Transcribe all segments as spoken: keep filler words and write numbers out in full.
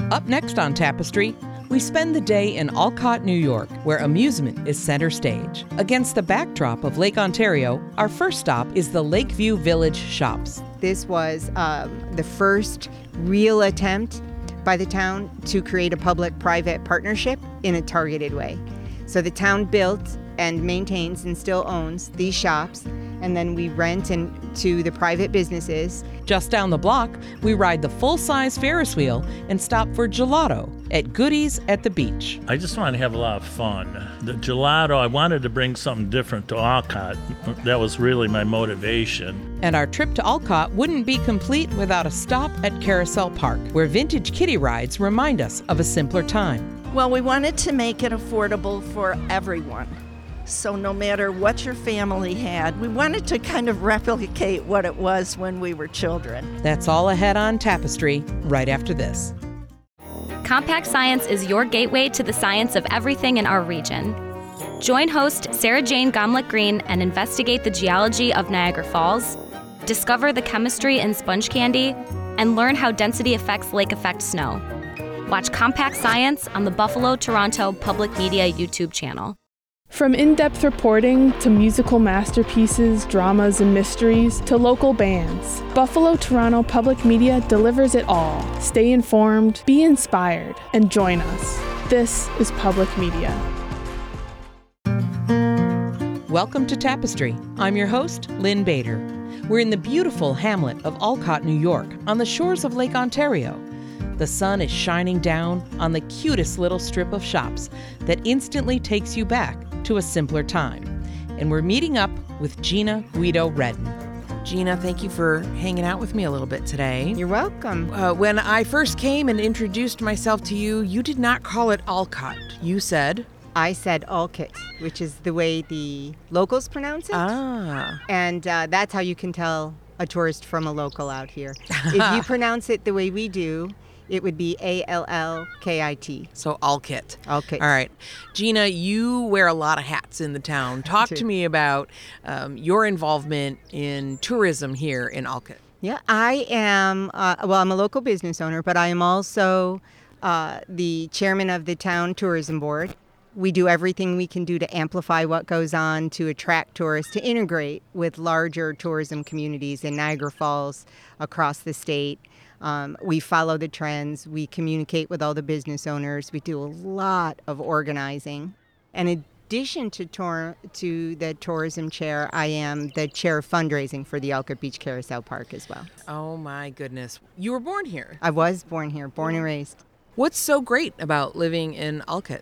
Up next on Tapestry, we spend the day in Olcott, New York, where amusement is center stage. Against the backdrop of Lake Ontario, our first stop is the Lakeview Village Shops. This was um, the first real attempt by the town to create a public-private partnership in a targeted way. So the town built and maintains and still owns these shops, and then we rent and to the private businesses. Just down the block, we ride the full-size Ferris wheel and stop for gelato at Goodies at the beach. I just wanted to have a lot of fun. The gelato, I wanted to bring something different to Olcott. That was really my motivation. And our trip to Olcott wouldn't be complete without a stop at Carousel Park, where vintage kiddie rides remind us of a simpler time. Well, we wanted to make it affordable for everyone. So no matter what your family had, we wanted to kind of replicate what it was when we were children. That's all ahead on Tapestry, right after this. Compact Science is your gateway to the science of everything in our region. Join host Sarah Jane Gomlick-Green and investigate the geology of Niagara Falls, discover the chemistry in sponge candy, and learn how density affects lake effect snow. Watch Compact Science on the Buffalo Toronto Public Media YouTube channel. From in-depth reporting to musical masterpieces, dramas, and mysteries to local bands, Buffalo Toronto Public Media delivers it all. Stay informed, be inspired, and join us. This is Public Media. Welcome to Tapestry. I'm your host, Lynn Bader. We're in the beautiful hamlet of Olcott, New York, on the shores of Lake Ontario. The sun is shining down on the cutest little strip of shops that instantly takes you back to a simpler time. And we're meeting up with Gina Guido Redden. Gina, thank you for hanging out with me a little bit today. You're welcome. Uh, when I first came and introduced myself to you, you did not call it Olcott. You said... I said Olcott, which is the way the locals pronounce it. Ah. And uh, that's how you can tell a tourist from a local out here. If you pronounce it the way we do, it would be A L L K I T. So Olcott. Olcott. All right. Gina, you wear a lot of hats in the town. Talk to me about um, your involvement in tourism here in Olcott. Yeah, I am, uh, well, I'm a local business owner, but I am also uh, the chairman of the town tourism board. We do everything we can do to amplify what goes on, to attract tourists, to integrate with larger tourism communities in Niagara Falls, across the state. Um, we follow the trends. We communicate with all the business owners. We do a lot of organizing. And in addition to tour, to the tourism chair, I am the chair of fundraising for the Olcott Beach Carousel Park as well. Oh my goodness. You were born here. I was born here, born and raised. What's so great about living in Olcott?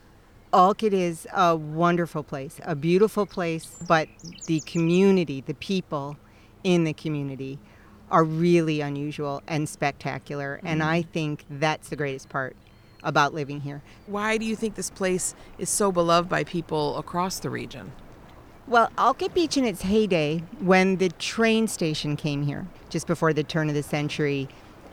Olcott is a wonderful place, a beautiful place, but the community, the people in the community are really unusual and spectacular. Mm-hmm. And I think that's the greatest part about living here. Why do you think this place is so beloved by people across the region? Well, Olcott Beach in its heyday, when the train station came here, just before the turn of the century,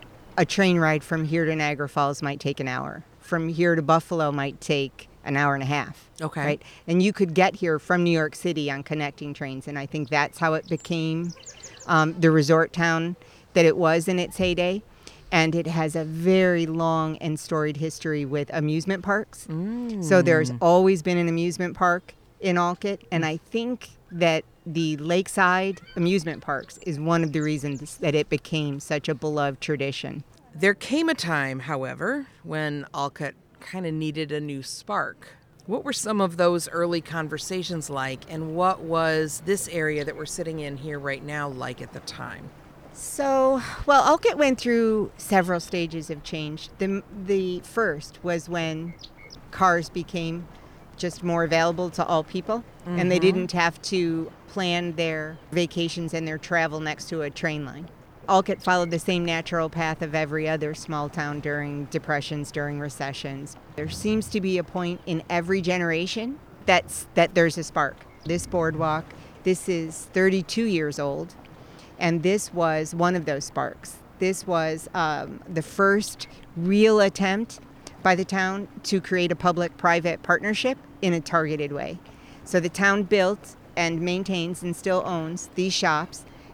a train ride from here to Niagara Falls might take an hour. From here to Buffalo might take an hour and a half. Okay. Right? And you could get here from New York City on connecting trains. And I think that's how it became um, the resort town that it was in its heyday. And it has a very long and storied history with amusement parks. Mm. So there's always been an amusement park in Olcott. And I think that the lakeside amusement parks is one of the reasons that it became such a beloved tradition. There came a time, however, when Olcott kind of needed a new spark. What were some of those early conversations like, and what was this area that we're sitting in here right now like at the time? So, well, Olcott went through several stages of change. The, the first was when cars became just more available to all people, mm-hmm. and they didn't have to plan their vacations and their travel next to a train line. Olcott followed the same natural path of every other small town during depressions, during recessions. There seems to be a point in every generation that's, that there's a spark. This boardwalk, this is thirty-two years old, and this was one of those sparks. This was um, the first real attempt by the town to create a public-private partnership in a targeted way. So the town built and maintains and still owns these shops,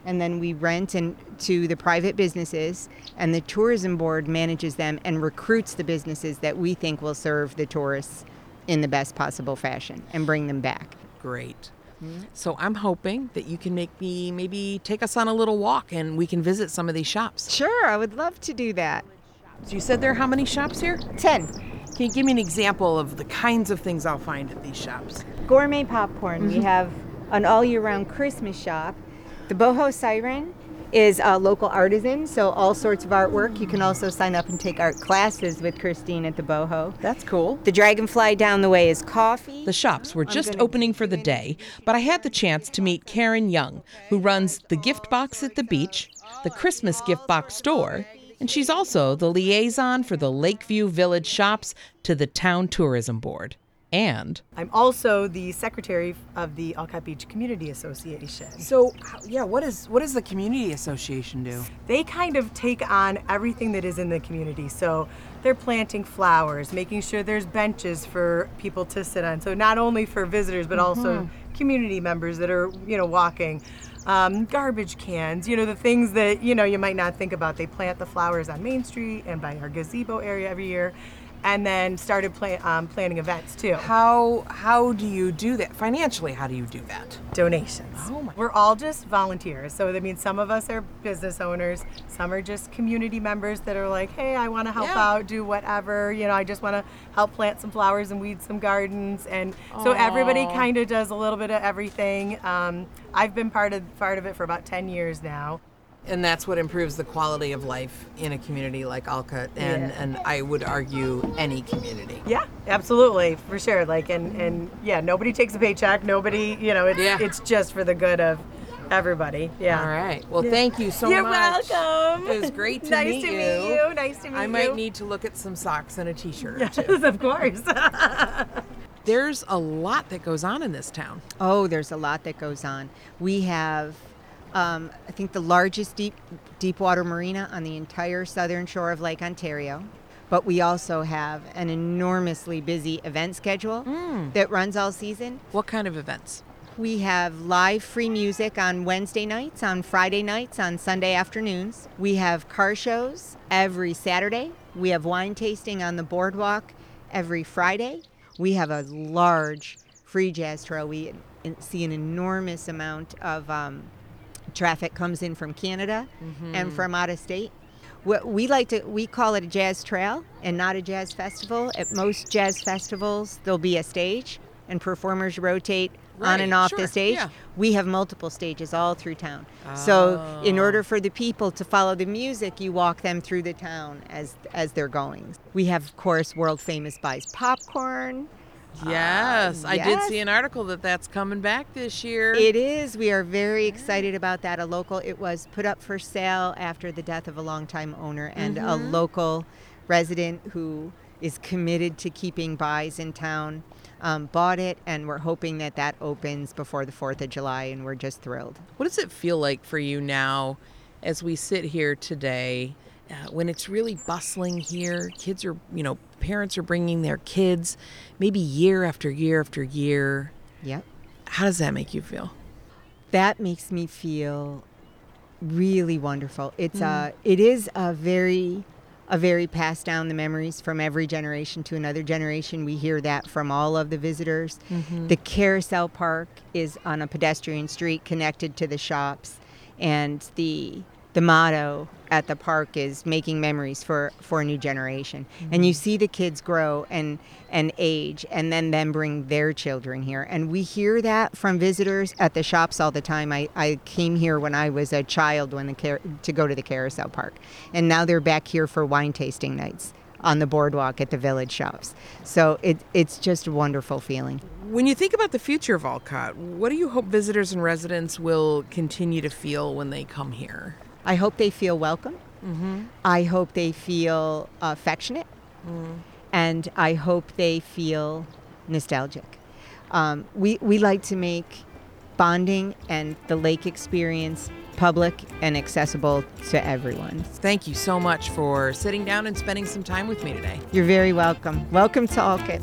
and then we rent and to the private businesses, and the tourism board manages them and recruits the businesses that we think will serve the tourists in the best possible fashion and bring them back. Great. So I'm hoping that you can make me maybe take us on a little walk and we can visit some of these shops. Sure, I would love to do that. So you said there are how many shops here? ten. Can you give me an example of the kinds of things I'll find at these shops? Gourmet popcorn. We have an all year round Christmas shop. The Boho Siren is a local artisan, so all sorts of artwork. You can also sign up and take art classes with Christine at the Boho. That's cool. The Dragonfly down the way is coffee. The shops were just gonna- opening for the day, but I had the chance to meet Karen Young, who runs the gift box at the beach, the Christmas gift box store, and she's also the liaison for the Lakeview Village shops to the Town Tourism Board. And I'm also the secretary of the Olcott Beach Community Association. so, yeah, what is what does the community association do? They kind of take on everything that is in the community. So they're planting flowers, making sure there's benches for people to sit on. So not only for visitors, but also community members that are, you know, walking. Um, garbage cans, you know, the things that, you know, you might not think about. They plant the flowers on Main Street and by our gazebo area every year. And then started play, um, planning events too. How how do you do that financially? How do you do that? Donations. Oh my- We're all just volunteers. So that means some of us are business owners, some are just community members that are like, hey, I want to help Yeah. out, do whatever. You know, I just want to help plant some flowers and weed some gardens. And so everybody kind of does a little bit of everything. Um, I've been part of part of it for about ten years now. And that's what improves the quality of life in a community like Olcott, and, Yeah. and I would argue any community. Yeah, absolutely, for sure. Like, and, and yeah, nobody takes a paycheck. Nobody, you know, it's, Yeah. it's just for the good of everybody. Yeah. All right. Well, thank you so You're much. welcome. It was great to nice meet to you. meet you. Nice to meet I you. might need to look at some socks and a t-shirt or two. Yes, of course. There's a lot that goes on in this town. Oh, there's a lot that goes on. We have, um, I think, the largest deep deep water marina on the entire southern shore of Lake Ontario. But we also have an enormously busy event schedule that runs all season. What kind of events? We have live free music on Wednesday nights, on Friday nights, on Sunday afternoons. We have car shows every Saturday. We have wine tasting on the boardwalk every Friday. We have a large free jazz trail. We see an enormous amount of um, traffic comes in from Canada and from out of state. What we like to, we call it a jazz trail and not a jazz festival. At most jazz festivals, there'll be a stage and performers rotate on Right, and off sure, the stage. yeah. We have multiple stages all through town. So in order for the people to follow the music, you walk them through the town as as they're going. We have, of course, world famous Buys popcorn. Yes, I did yes. see an article that that's coming back this year. It is. We are very excited about that. A local, it was put up for sale after the death of a longtime owner, and a local resident who is committed to keeping Buys in town um, bought it, and we're hoping that that opens before the fourth of July, and we're just thrilled. What does it feel like for you now as we sit here today, uh, when it's really bustling here? Kids are, you know, parents are bringing their kids maybe year after year after year. Yep. How does that make you feel? That makes me feel really wonderful. It's a, it is a very, a very passed down the memories from every generation to another generation. We hear that from all of the visitors. The Carousel Park is on a pedestrian street connected to the shops, and the the motto at the park is making memories for, for a new generation. And you see the kids grow and and age, and then them bring their children here. And we hear that from visitors at the shops all the time. I, I came here when I was a child when the car- to go to the Carousel Park. And now they're back here for wine tasting nights on the boardwalk at the village shops. So it, it's just a wonderful feeling. When you think about the future of Olcott, what do you hope visitors and residents will continue to feel when they come here? I hope they feel welcome. I hope they feel affectionate. And I hope they feel nostalgic. Um, we, we like to make bonding and the lake experience public and accessible to everyone. Thank you so much for sitting down and spending some time with me today. You're very welcome. Welcome to Olcott.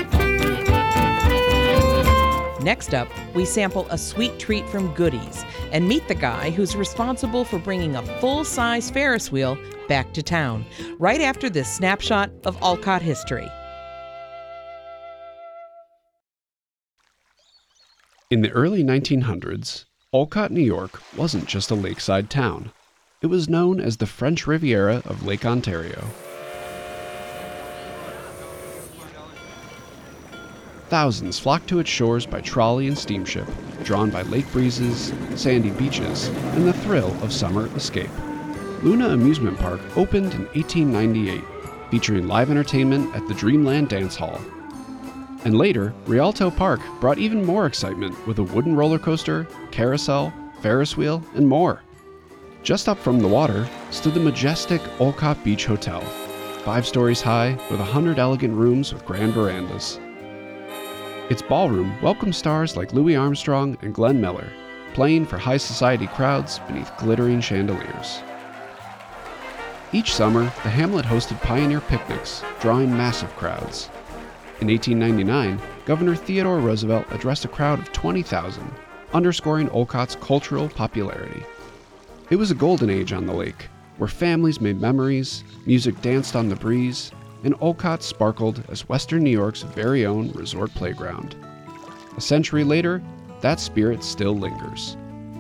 Next up, we sample a sweet treat from Goodies and meet the guy who's responsible for bringing a full-size Ferris wheel back to town, right after this snapshot of Olcott history. In the early nineteen hundreds, Olcott, New York wasn't just a lakeside town. It was known as the French Riviera of Lake Ontario. Thousands flocked to its shores by trolley and steamship, drawn by lake breezes, sandy beaches, and the thrill of summer escape. Luna Amusement Park opened in eighteen ninety-eight, featuring live entertainment at the Dreamland Dance Hall. And later, Rialto Park brought even more excitement with a wooden roller coaster, carousel, Ferris wheel, and more. Just up from the water stood the majestic Olcott Beach Hotel, five stories high with a hundred elegant rooms with grand verandas. Its ballroom welcomed stars like Louis Armstrong and Glenn Miller, playing for high society crowds beneath glittering chandeliers. Each summer, the hamlet hosted pioneer picnics, drawing massive crowds. In eighteen ninety-nine, Governor Theodore Roosevelt addressed a crowd of twenty thousand, underscoring Olcott's cultural popularity. It was a golden age on the lake, where families made memories, music danced on the breeze, and Olcott sparkled as Western New York's very own resort playground. A century later, that spirit still lingers.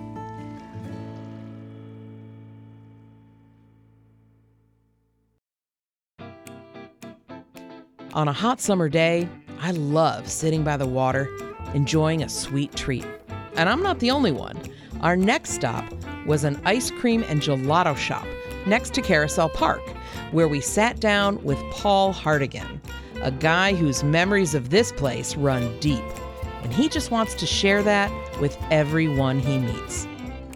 On a hot summer day, I love sitting by the water, enjoying a sweet treat. And I'm not the only one. Our next stop was an ice cream and gelato shop next to Carousel Park, where we sat down with Paul Hartigan, a guy whose memories of this place run deep. And he just wants to share that with everyone he meets.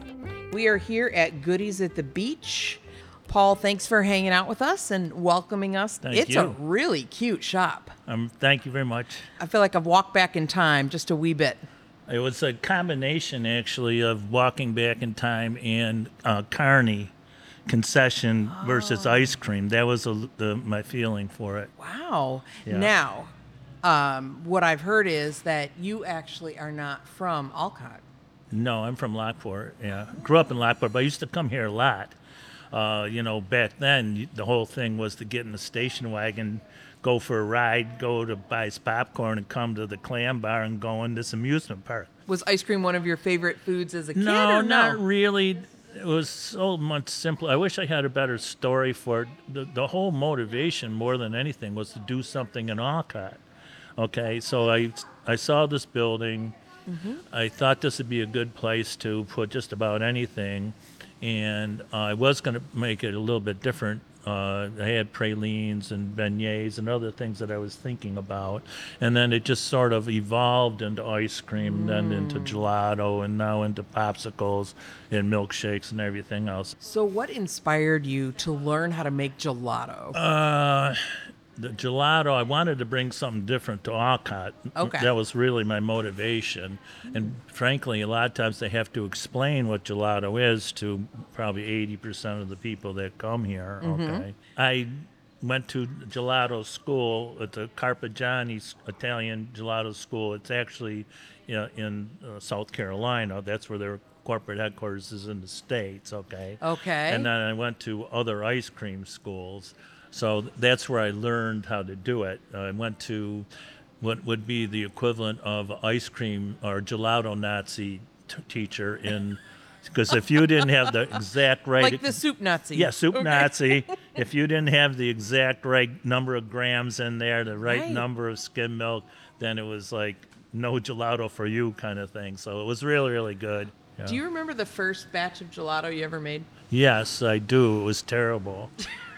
We are here at Goodies at the Beach. Paul, thanks for hanging out with us and welcoming us. Thank it's you. a really cute shop. Um, thank you very much. I feel like I've walked back in time just a wee bit. It was a combination, actually, of walking back in time and uh, Carney concession Oh. versus ice cream. That was a, the, my feeling for it. Wow. Yeah. Now, um, what I've heard is that you actually are not from Olcott. No, I'm from Lockport. Yeah, grew up in Lockport, but I used to come here a lot. Uh, you know, back then, you- the whole thing was to get in the station wagon, go for a ride, go to buy s- popcorn, and come to the clam bar and go in this amusement park. Was ice cream one of your favorite foods as a kid? No, or not no? really. It was so much simpler. I wish I had a better story for it. The, the whole motivation, more than anything, was to do something in Olcott. Okay, so I, I saw this building. Mm-hmm. I thought this would be a good place to put just about anything. And uh, I was going to make it a little bit different. Uh, I had pralines and beignets and other things that I was thinking about. And then it just sort of evolved into ice cream, then into gelato, and now into popsicles and milkshakes and everything else. So what inspired you to learn how to make gelato? Uh, the gelato, I wanted to bring something different to Olcott. Okay. That was really my motivation. And frankly, a lot of times they have to explain what gelato is to probably eighty percent of the people that come here. Okay. I went to gelato school at the Carpigiani's Italian gelato school. It's actually you know, in uh, South Carolina. That's where their corporate headquarters is in the States. Okay. Okay. And then I went to other ice cream schools. So that's where I learned how to do it. I went to what would be the equivalent of ice cream or gelato Nazi t- teacher in, because if you didn't have the exact right, Like the soup Nazi. yeah, soup Okay. Nazi, if you didn't have the exact right number of grams in there, the right, Right. number of skim milk, then it was like no gelato for you kind of thing. So it was really, really good. Yeah. Do you remember the first batch of gelato you ever made? Yes, I do. It was terrible.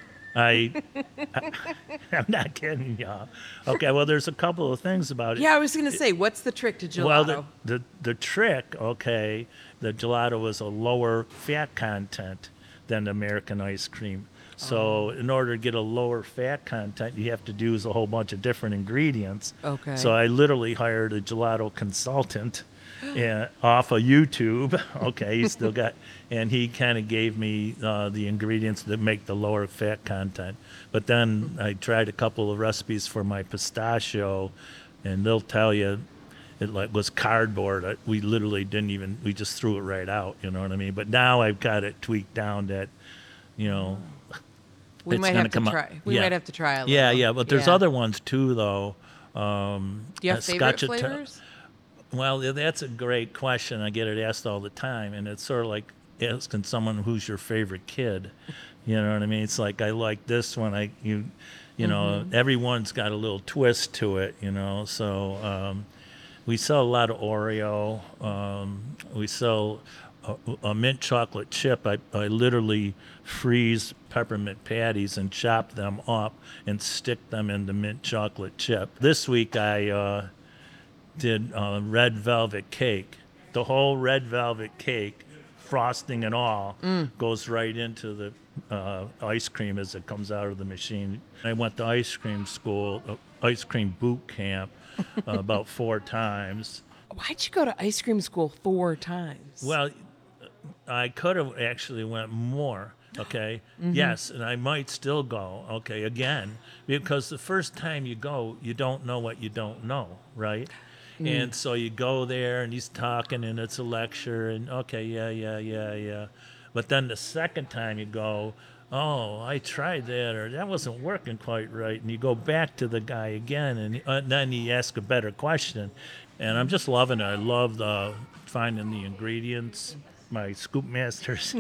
I, I, I'm not kidding y'all. Okay, well, there's a couple of things about it. Yeah, I was going to say, what's the trick to gelato? Well, the, the, the trick, okay, the gelato was a lower fat content than American ice cream. So in order to get a lower fat content, you have to use a whole bunch of different ingredients. Okay. So I literally hired a gelato consultant and off of YouTube. Okay, he still got, and he kind of gave me uh, the ingredients that make the lower fat content. But then I tried a couple of recipes for my pistachio, and they'll tell you it like was cardboard. I- We literally didn't even, we just threw it right out, you know what I mean? But now I've got it tweaked down that, you know, We it's might gonna have to come out- try. We yeah. might have to try a little. Yeah, yeah, but there's Yeah. other ones too, though. Um, Do you have uh, favorite Scotch Ita- flavors? Well, yeah, that's a great question. I get it asked all the time, and it's sort of like asking someone who's your favorite kid. You know what I mean? It's like I like this one. I you, you know, Mm-hmm. everyone's got a little twist to it. You know, so um, we sell a lot of Oreo. Um, we sell a, a mint chocolate chip. I I literally freeze peppermint patties and chop them up and stick them in the mint chocolate chip. This week I. Uh, did uh, red velvet cake. The whole red velvet cake, frosting and all, goes right into the uh, ice cream as it comes out of the machine. I went to ice cream school, uh, ice cream boot camp, uh, about four times. Why'd you go to ice cream school four times? Well, I could have actually went more. Okay. Yes, and I might still go. Okay, again, because the first time you go, you don't know what you don't know, right? And so you go there, and he's talking, and it's a lecture, and okay, yeah, yeah, yeah, yeah. But then the second time you go, oh, I tried that, or that wasn't working quite right, and you go back to the guy again, and uh, then he asks a better question, and I'm just loving it. I love the finding the ingredients, my scoop masters.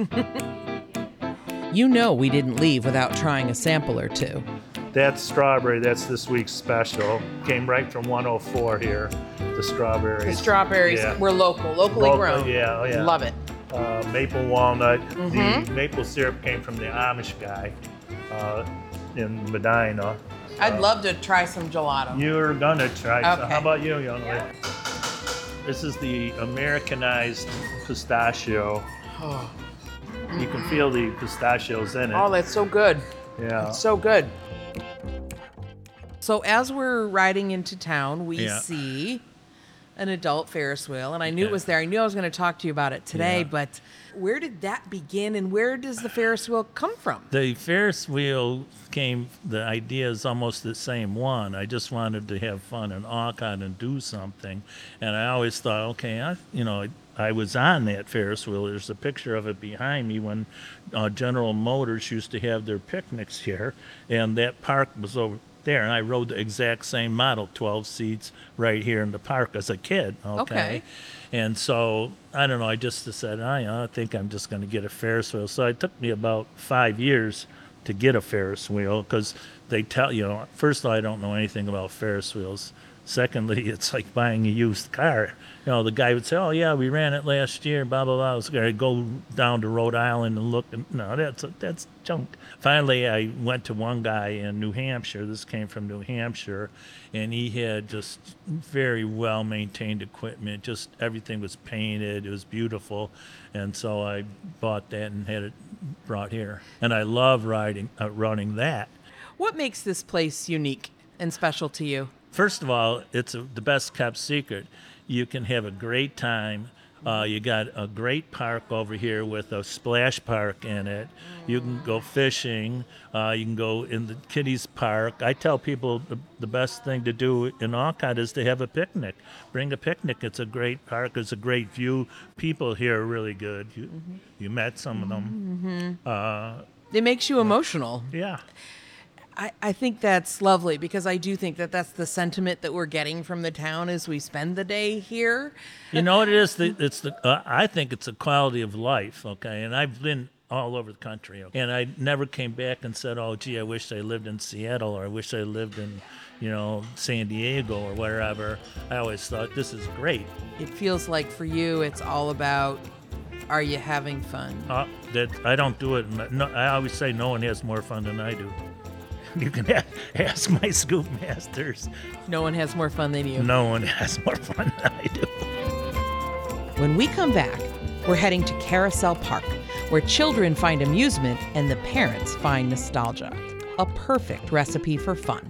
You know we didn't leave without trying a sample or two. That's strawberry. That's this week's special. Came right from one oh four here. The strawberries. The strawberries Yeah. were local, locally Local, grown. yeah, oh, yeah. Love it. Uh, maple walnut. Mm-hmm. The maple syrup came from the Amish guy uh, in Medina. I'd love to try some gelato. You're gonna try. So Okay. how about you, young lady? This is the Americanized pistachio. You can feel the pistachios in it. Oh, that's so good. yeah. So good. So as we're riding into town, we Yeah. see an adult Ferris wheel, and I knew it Yeah. was there. I knew I was going to talk to you about it today, Yeah. but where did that begin, and where does the Ferris wheel come from? The Ferris wheel came, the idea is almost the same one. I just wanted to have fun in Alcott and do something. And I always thought, okay, I, you know, I was on that Ferris wheel. There's a picture of it behind me when uh, General Motors used to have their picnics here, and that park was over there. And I rode the exact same model, twelve seats, right here in the park as a kid. Okay. Okay. And so, I don't know, I just said, I, I think I'm just going to get a Ferris wheel. So it took me about five years to get a Ferris wheel because they tell you, know, first of all, I don't know anything about Ferris wheels. Secondly, it's like buying a used car. You know, the guy would say, oh, yeah, we ran it last year, blah, blah, blah. I was going to go down to Rhode Island and look. And, no, that's that's junk. Finally, I went to one guy in New Hampshire. This came from New Hampshire. And he had just very well-maintained equipment. Just everything was painted. It was beautiful. And so I bought that and had it brought here. And I love riding, uh, running that. What makes this place unique and special to you? First of all, it's a, the best kept secret. You can have a great time. Uh, you got a great park over here with a splash park in it. You can go fishing. Uh, you can go in the kiddies park. I tell people the, the best thing to do in Alcott is to have a picnic. Bring a picnic. It's a great park. It's a great view. People here are really good. You, mm-hmm. you met some of them. Mm-hmm. Uh, It makes you emotional. yeah. I, I think that's lovely because I do think that that's the sentiment that we're getting from the town as we spend the day here. You know what it is? The, it's the. Uh, I think it's a quality of life. Okay, and I've been all over the country, okay? And I never came back and said, "Oh, gee, I wish I lived in Seattle or I wish I lived in, you know, San Diego or wherever." I always thought this is great. It feels like for you, it's all about, are you having fun? Uh, that I don't do it. No, I always say no one has more fun than I do. You can a- ask my scoop masters. No one has more fun than you. No one has more fun than I do. When we come back, we're heading to Carousel Park, where children find amusement and the parents find nostalgia. A perfect recipe for fun.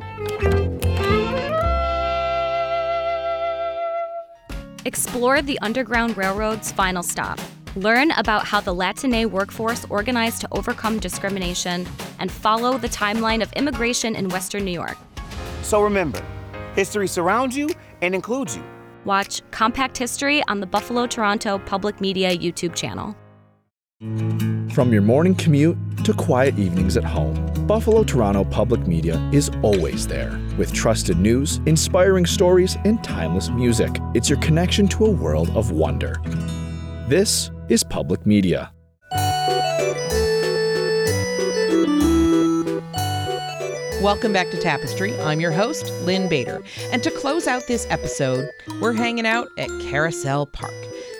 Explore the Underground Railroad's final stop. Learn about how the Latine workforce organized to overcome discrimination and follow the timeline of immigration in Western New York. So remember, history surrounds you and includes you. Watch Compact History on the Buffalo Toronto Public Media YouTube channel. From your morning commute to quiet evenings at home, Buffalo Toronto Public Media is always there with trusted news, inspiring stories, and timeless music. It's your connection to a world of wonder. This is Public Media. Welcome back to Tapestry. I'm your host, Lynn Bader. And to close out this episode, we're hanging out at Carousel Park.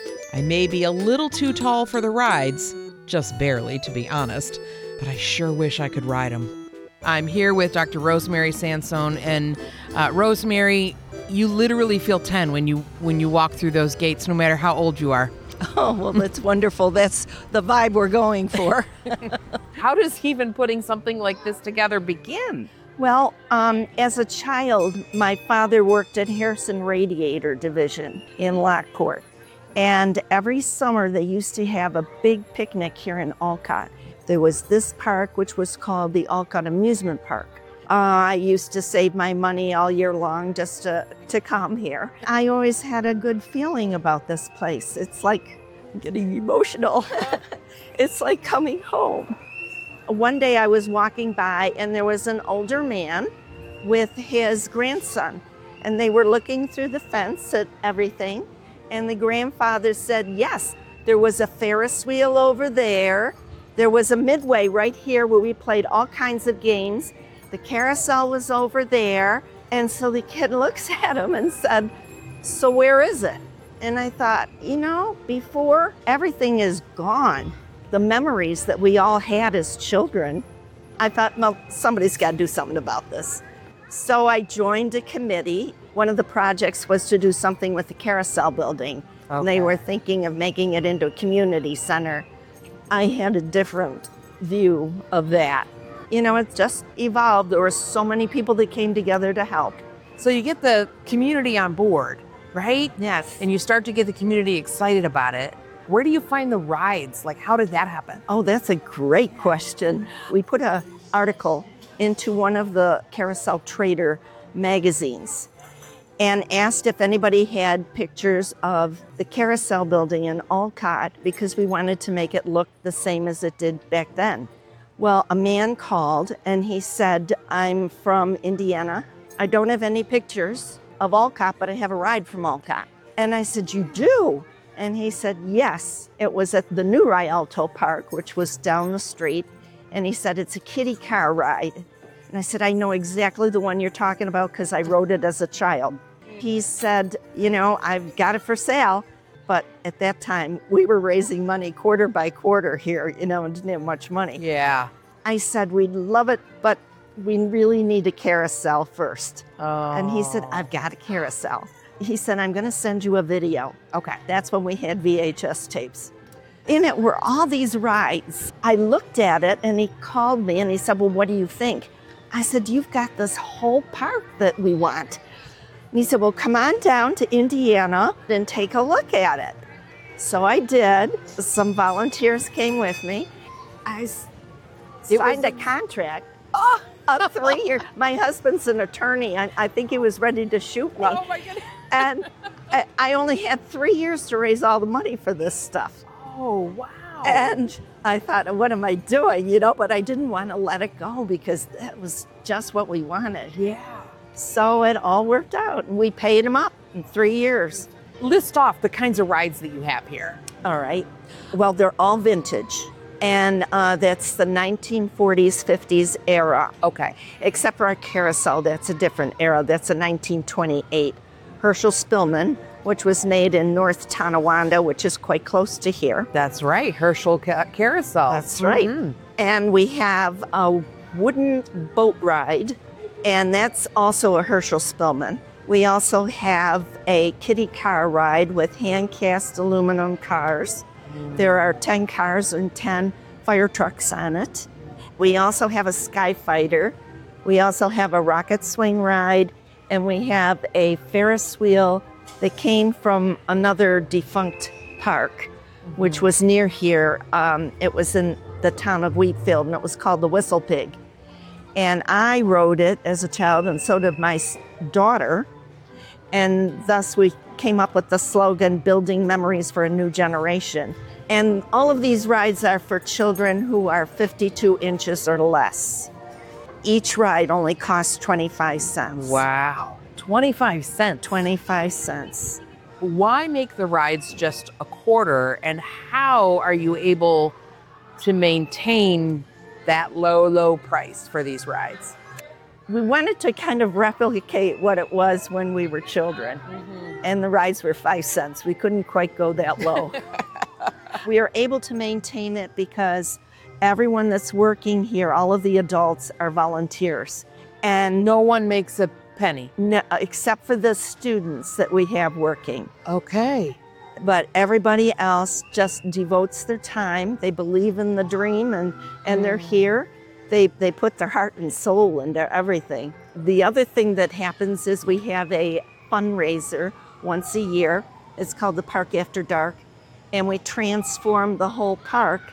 I may be a little too tall for the rides, just barely, to be honest, but I sure wish I could ride them. I'm here with Doctor Rosemary Sansone, and uh, Rosemary, you literally feel ten when you when you walk through those gates, no matter how old you are. Oh, well, that's wonderful. That's the vibe we're going for. How does even putting something like this together begin? Well, um, as a child, my father worked at Harrison Radiator Division in Lockport. And every summer they used to have a big picnic here in Olcott. There was this park, which was called the Olcott Amusement Park. Uh, I used to save my money all year long just to, to come here. I always had a good feeling about this place. It's like I'm getting emotional. It's like coming home. One day I was walking by and there was an older man with his grandson, and they were looking through the fence at everything. And the grandfather said, yes, there was a Ferris wheel over there. There was a Midway right here where we played all kinds of games. The carousel was over there. And so the kid looks at him and said, so where is it? And I thought, you know, before everything is gone, the memories that we all had as children, I thought, well, somebody's got to do something about this. So I joined a committee. One of the projects was to do something with the carousel building. Okay. And they were thinking of making it into a community center. I had a different view of that. You know, it just evolved. There were so many people that came together to help. So you get the community on board, right? Yes. And you start to get the community excited about it. Where do you find the rides? Like, how did that happen? Oh, that's a great question. We put an article into one of the Carousel Trader magazines and asked if anybody had pictures of the carousel building in Olcott because we wanted to make it look the same as it did back then. Well, a man called and he said, I'm from Indiana. I don't have any pictures of Olcott, but I have a ride from Olcott. And I said, you do? And he said, yes. It was at the new Rialto Park, which was down the street. And he said, it's a kiddie car ride. And I said, I know exactly the one you're talking about because I rode it as a child. He said, you know, I've got it for sale. But at that time, we were raising money quarter by quarter here, you know, and didn't have much money. Yeah. I said, we'd love it, but we really need a carousel first. Oh. And he said, I've got a carousel. He said, I'm going to send you a video. Okay. That's when we had V H S tapes. In it were all these rides. I looked at it and he called me and he said, well, what do you think? I said, you've got this whole park that we want. And he said, well, come on down to Indiana and take a look at it. So I did. Some volunteers came with me. I s- signed a contract. Oh, a three year. My husband's an attorney. I, I think he was ready to shoot me. Oh my goodness. And I, I only had three years to raise all the money for this stuff. Oh, wow. And I thought, what am I doing? You know, but I didn't want to let it go because that was just what we wanted. Yeah. So it all worked out. We paid him up in three years. List off the kinds of rides that you have here. All right. Well, they're all vintage. And uh, that's the nineteen forties, fifties era. Okay. Except for our carousel, that's a different era. That's a nineteen twenty-eight Herschel Spillman, which was made in North Tonawanda, which is quite close to here. That's right, Herschel ca- Carousel. That's right. Mm-hmm. And we have a wooden boat ride, and that's also a Herschel Spillman. We also have a kiddie car ride with hand-cast aluminum cars. Mm. There are ten cars and ten fire trucks on it. We also have a Sky Fighter. We also have a rocket swing ride, and we have a Ferris wheel that came from another defunct park, mm-hmm. which was near here. Um, it was in the town of Wheatfield, and it was called the Whistle Pig. And I rode it as a child, and so did my daughter. And thus we came up with the slogan, Building Memories for a New Generation. And all of these rides are for children who are fifty-two inches or less. Each ride only costs twenty-five cents. Wow. twenty-five cents. twenty-five cents. Why make the rides just a quarter, and how are you able to maintain that low, low price for these rides? We wanted to kind of replicate what it was when we were children. Mm-hmm. And the rides were five cents. We couldn't quite go that low. We are able to maintain it because everyone that's working here, all of the adults, are volunteers. And No one makes a penny. no, except for the students that we have working. Okay. But everybody else just devotes their time. They believe in the dream, and, and they're here. They, they put their heart and soul into everything. The other thing that happens is we have a fundraiser once a year. It's called the Park After Dark. And we transform the whole park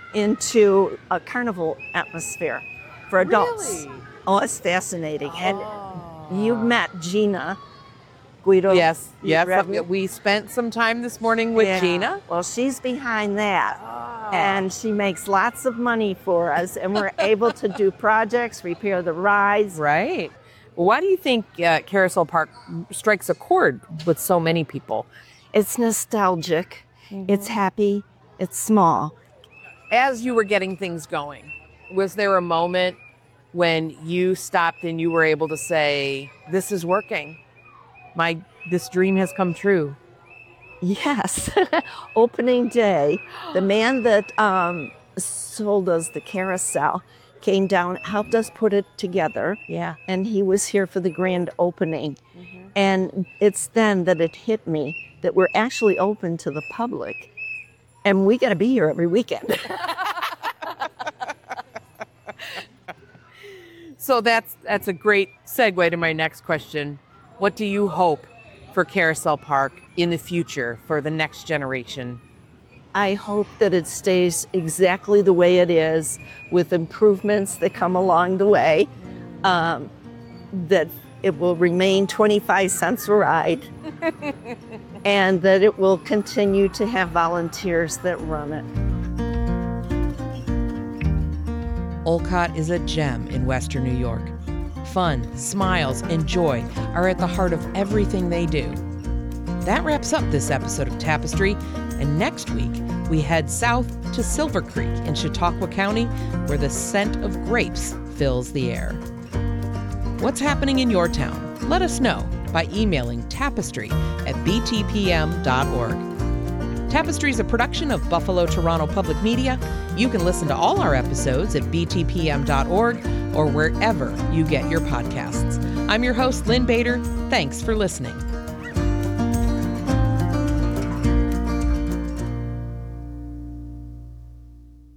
into a carnival atmosphere for adults. Really? Oh, it's fascinating. And you've met Gina Guido. Yes, You yes. read- We spent some time this morning with Yeah. Gina. Well, she's behind that. And she makes lots of money for us, and we're able to do projects, repair the rides. Right. Why do you think uh, Carousel Park strikes a chord with so many people? It's nostalgic, it's happy, it's small. As you were getting things going, was there a moment when you stopped and you were able to say, this is working? My, this dream has come true. Yes, opening day, the man that um, sold us the carousel came down, helped us put it together. Yeah. And he was here for the grand opening. Mm-hmm. And it's then that it hit me that we're actually open to the public. And we got to be here every weekend. So that's that's a great segue to my next question. What do you hope for Carousel Park in the future for the next generation? I hope that it stays exactly the way it is, with improvements that come along the way, um, that it will remain twenty-five cents a ride, and that it will continue to have volunteers that run it. Olcott is a gem in Western New York. Fun, smiles, and joy are at the heart of everything they do. That wraps up this episode of Tapestry, and next week we head south to Silver Creek in Chautauqua County, where the scent of grapes fills the air. What's happening in your town? Let us know by emailing tapestry at b t p m dot org. Tapestry is a production of Buffalo Toronto Public Media. You can listen to all our episodes at b t p m dot org or wherever you get your podcasts. I'm your host, Lynn Bader. Thanks for listening.